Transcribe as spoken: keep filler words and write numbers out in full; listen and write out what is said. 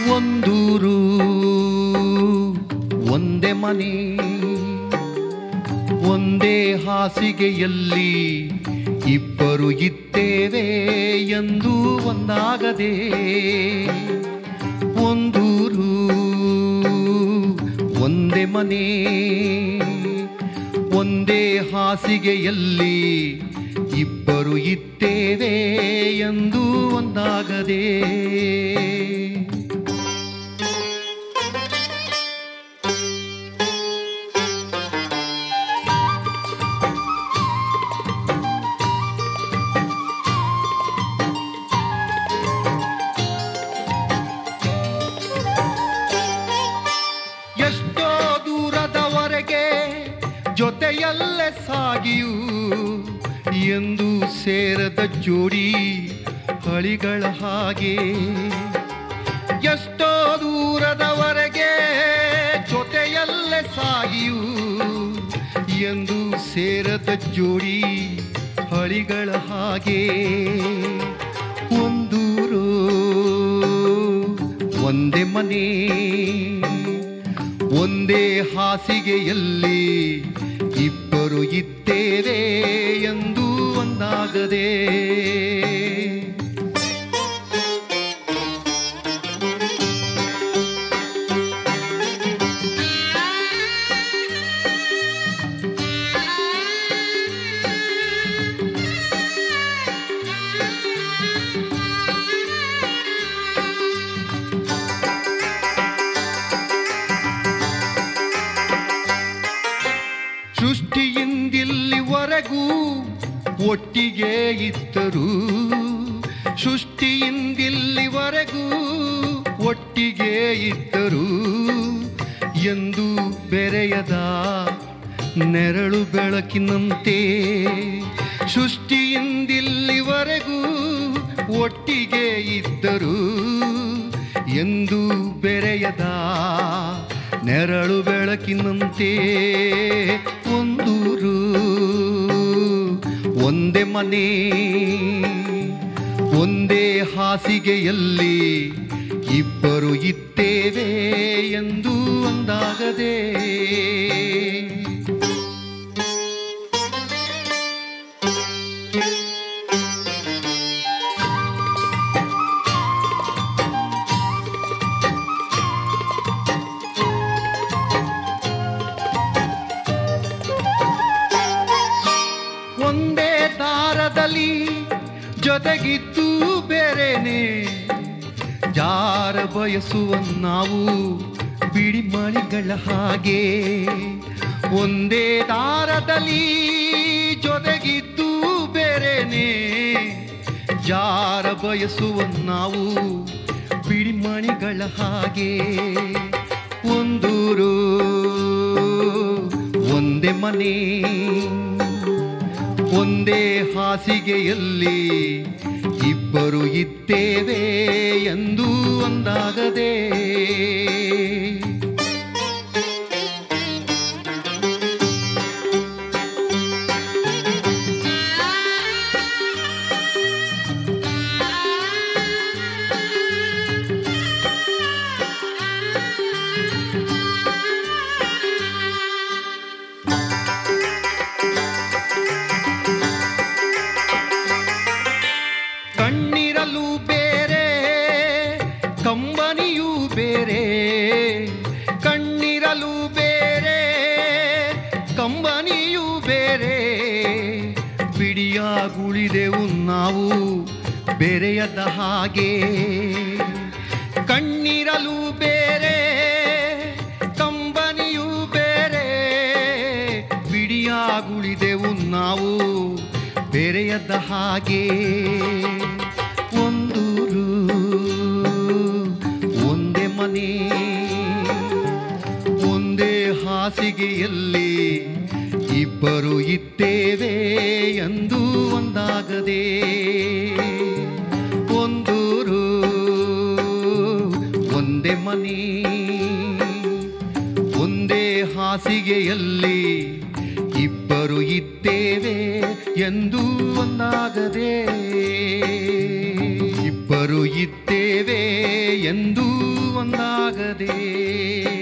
ಒಂದೂರು ಒಂದೇ ಮನೆ ಒಂದೇ ಹಾಸಿಗೆಯಲ್ಲಿ ಇಬ್ಬರು ಇದ್ದೇವೆ ಎಂದು ಒಂದಾಗದೆ. ಒಂದೂರು ಒಂದೇ ಮನೆ ಒಂದೇ ಹಾಸಿಗೆಯಲ್ಲಿ ಇಬ್ಬರು ಇದ್ದೇವೆ ಎಂದು ಒಂದಾಗದೆ. ಎಷ್ಟೋ ದೂರದವರೆಗೆ ಜೊತೆಯಲ್ಲೇ ಸಾಗಿಯೂ ಎಂದು ಸೇರದ ಜೋಡಿ ಹಳಿಗಳ ಹಾಗೆ. ಎಷ್ಟೋ ದೂರದವರೆಗೆ ಜೊತೆಯಲ್ಲೇ ಸಾಗಿಯೂ ಎಂದು ಸೇರದ ಜೋಡಿ ಹಳಿಗಳ ಹಾಗೆ. ಒಂದೂರು ಒಂದೇ ಮನೆ ಒಂದೇ ಹಾಸಿಗೆಯಲ್ಲಿ ಇಬ್ಬರು ಇದ್ದೇವೆ ಎಂದು ಒಂದಾಗದೆ. ಸೃಷ್ಟಿಯಿಂದಿಲ್ಲಿವರೆಗೂ ಒಟ್ಟಿಗೆ ಇದ್ದರು, ಸೃಷ್ಟಿಯಿಂದಿಲ್ಲಿವರೆಗೂ ಒಟ್ಟಿಗೆ ಇದ್ದರು ಎಂದು ಬೆರೆಯದ ನೆರಳು ಬೆಳಕಿನಂತೆ. ಸೃಷ್ಟಿಯಿಂದಿಲ್ಲಿವರೆಗೂ ಒಟ್ಟಿಗೆ ಇದ್ದರು ಎಂದು ಬೆರೆಯದ ನೆರಳು ಬೆಳಕಿನಂತೆ. ಒಂದೂರು ಒಂದೇ ಮನೆ ಒಂದೇ ಹಾಸಿಗೆಯಲ್ಲಿ ಇಬ್ಬರು ಇದ್ದೇವೆ ಎಂದು ಒಂದಾಗದೆ. ಒಂದೇ ದಾರದಲ್ಲಿ ಜೊತೆಗಿದ್ದು ಬೇರೆನೆ ಜಾರ ಬಯಸುವ ನಾವು ಬಿಡಿಮಣಿಗಳ ಹಾಗೆ. ಒಂದೇ ದಾರದಲ್ಲಿ ಜೊತೆಗಿದ್ದು ಬೇರೆನೆ ಜಾರ ಬಯಸುವ ನಾವು ಬಿಡಿಮಣಿಗಳ ಹಾಗೆ. ಒಂದೂರು ಒಂದೇ ಮನೆ ಒಂದೇ ಹಾಸಿಗೆಯಲ್ಲಿ ಇಬ್ಬರು ಇದ್ದೇವೆ ಎಂದು ಒಂದಾಗದೆ. ಕಣ್ಣಿರಲು ಬೇರೆ ಕಂಬನಿಯೂ ಬೇರೆ, ಕಣ್ಣಿರಲು ಬೇರೆ ಕಂಬನಿಯೂ ಬೇರೆ, ಬಿಡಿಯಾಗುಳಿದೆವು ನಾವು ಬೆರೆಯದ ಹಾಗೆ. ಕಣ್ಣಿರಲು ಬೇರೆ ಕಂಬನಿಯೂ ಬೇರೆ, ಬಿಡಿಯಾಗುಳಿದೆವು ನಾವು ಬೆರೆಯದ ಹಾಗೆ. ಒಂದೂರು ಒಂದೇ ಮನೆ ಒಂದೇ ಹಾಸಿಗೆಯಲ್ಲಿ ಇಬ್ಬರು ಇದ್ದೇವೆ ಎಂದು ಒಂದಾಗದೆ. ಒಂದೂರು ಒಂದೇ ಮನೆ ಒಂದೇ ಹಾಸಿಗೆಯಲ್ಲಿ ಇಬ್ಬರು ಇದ್ದೇವೆ ಎಂದು ಒಂದಾಗದೆ. ಇಬ್ಬರು ಇದ್ದೇವೆ ಎಂದು ಒಂದಾಗದೆ